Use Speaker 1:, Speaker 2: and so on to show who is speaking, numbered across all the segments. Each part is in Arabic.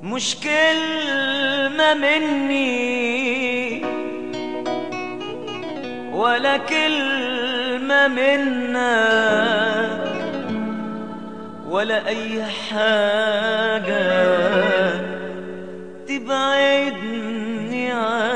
Speaker 1: مش كلمة مني ولا كلمة منك ولا أي حاجة تبعدني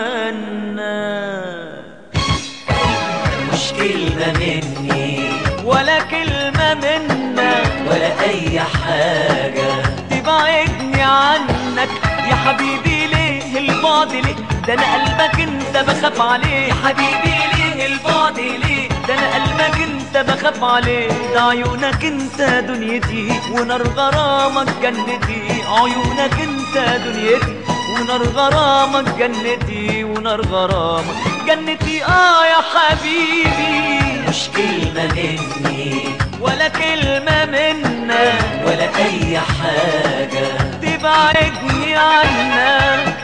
Speaker 1: عنك.
Speaker 2: مش كلمة مني
Speaker 1: ولا كلمة منك
Speaker 2: ولا أي حاجة
Speaker 1: تبعدني عنك يا حبيبي. ليه البعد ليه؟ ده أنا قلبك أنت بخاف عليه.
Speaker 2: يا حبيبي ليه البعد ليه؟
Speaker 1: ده أنا قلبك أنت بخاف عليه. ده عيونك أنت دنيتي ونار غرامك جنتي. عيونك أنت دنيتي ونار غرامك جنتي. ونار غرامك جنتي يا حبيبي.
Speaker 2: مش كلمة مني
Speaker 1: ولا كلمة منك
Speaker 2: ولا أي حاجة
Speaker 1: تبعدني عنك.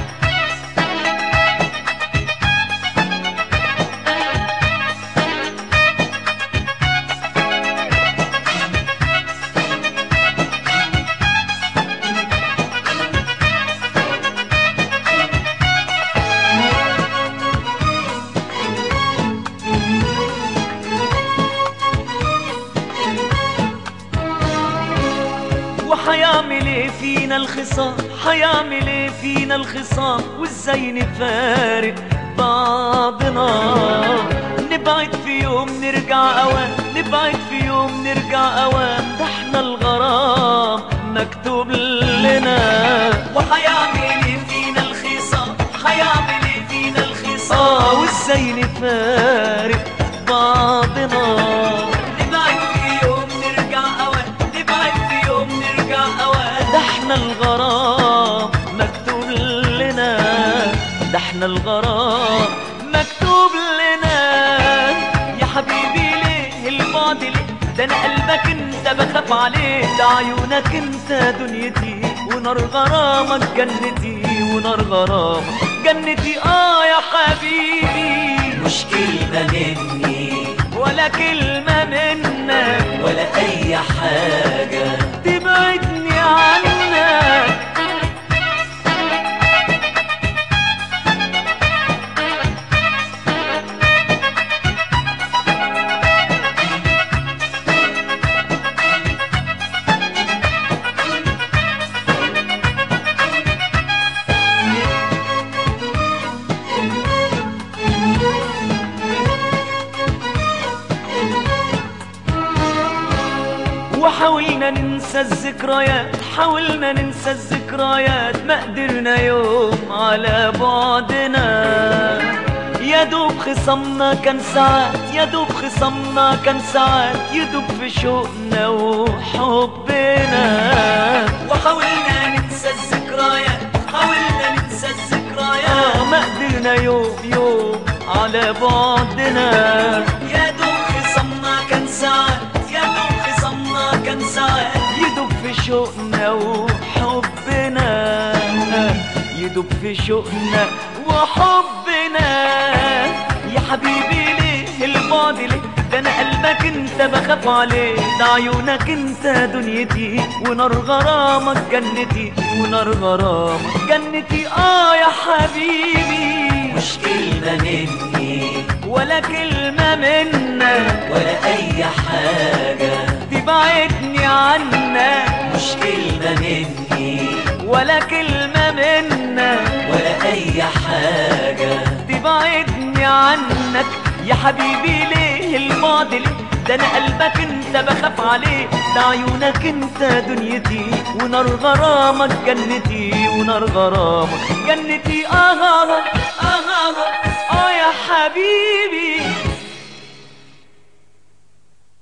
Speaker 1: وحيعمل ايه فينا الخصام؟ حيعمل ايه فينا الخصام؟ وازاي نفارق بعضنا؟ نبعد في يوم نرجع اوام، نبعد في يوم نرجع اوام. ده احنا الغرام مكتوب لنا.
Speaker 2: وحيعمل ايه فينا الخصام؟ حيعمل ايه فينا الخصام؟
Speaker 1: وازاي نفارق بعضنا؟
Speaker 2: نبعد في يوم نرجع اوام، نبعد في يوم نرجع اوام.
Speaker 1: ده احنا الغرام مكتوب لنا. ده احنا الغرام مكتوب لنا يا حبيبي. ليه البعد ليه؟ ده انا قلبك انت بخاف عليه. ده عيونك انت دنيتي ونار غرامك جنتي. ونار غرامك جنتي يا حبيبي.
Speaker 2: مش كلمة مني
Speaker 1: ولا كلمة منك
Speaker 2: ولا أي حاجة
Speaker 1: تبعدني عنك. وحاولنا ننسى الذكريات، حاولنا ننسى الذكريات. ما قدرنا يوم على بعدنا. يا دوب خصمنا كان ساعات، يا دوب خصمنا كان ساعات. يدوب في شوقنا وحبنا.
Speaker 2: وحاولنا ننسى الذكريات، حاولنا ننسى الذكريات.
Speaker 1: ما قدرنا يوم على بعدنا.
Speaker 2: يا دوب خصمنا كان ساعات، يا دوب خصمنا كان ساعات.
Speaker 1: يدوب في شوقنا وحبنا. يدوب في شوقنا وحبنا يا حبيبي. ليه البعد ليه؟ ده انا قلبك انت بخاف عليه. ده عيونك انت دنيتي ونار غرامك جنتي. ونار غرامك جنتي يا حبيبي.
Speaker 2: مش كلمة مني
Speaker 1: ولا كلمة منك
Speaker 2: ولا أي حاجة
Speaker 1: تبعدني عنك.
Speaker 2: مش كلمة مني
Speaker 1: ولا كلمة منك
Speaker 2: ولا أي حاجة
Speaker 1: تبعدني عنك يا حبيبي. ليه البعد ليه؟ ده انا قلبك انت بخاف عليه. ده عيونك انت دنيتي ونار غرامك جنتي. ونار غرامك جنتي يا حبيبي.